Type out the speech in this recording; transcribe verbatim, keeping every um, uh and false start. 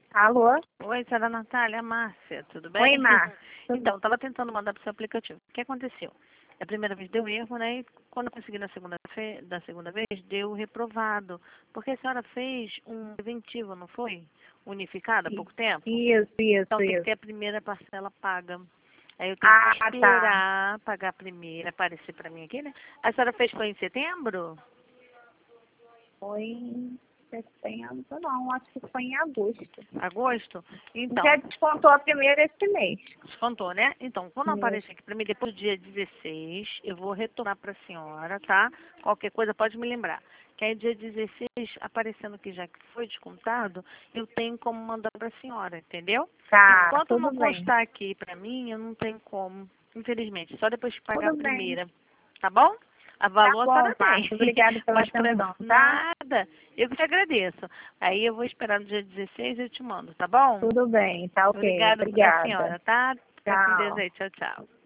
Alô? Oi, senhora Natália, Márcia, tudo bem? Oi, Márcia. Então, estava tentando mandar para o seu aplicativo. O que aconteceu? A primeira vez deu erro, né? E quando eu consegui na segunda, fe... da segunda vez, deu reprovado. Porque a senhora fez um preventivo, não foi? Unificado há pouco tempo? Isso, isso, Então tem que isso. ter a primeira parcela paga. Aí eu tenho Ah, que tá. esperar pagar a primeira, aparecer para mim aqui, né? A senhora fez foi em setembro? Foi em setembro, não, acho que foi em agosto. Agosto? Então, Já descontou a primeira esse mês. descontou, né? Então, quando Isso. aparecer aqui para mim, depois do dia dezesseis, eu vou retornar para a senhora, tá? Qualquer coisa pode me lembrar. Que aí dia dezesseis, aparecendo que já que foi descontado, eu tenho como mandar para a senhora, entendeu? Tá, Enquanto tudo não bem. constar aqui para mim, eu não tenho como, infelizmente. Só depois de pagar a Tudo bem. primeira. Tá bom? A Tá valor bom, a senhora tem. Márcia. Obrigada pela Mas pra atenção, tá? nada, eu que te agradeço. Aí eu vou esperar no dia dezesseis e eu te mando, tá bom? Tudo bem, tá ok. Obrigada a Obrigada. senhora, tá? Fica com Deus Tchau. aí. Tchau, tchau.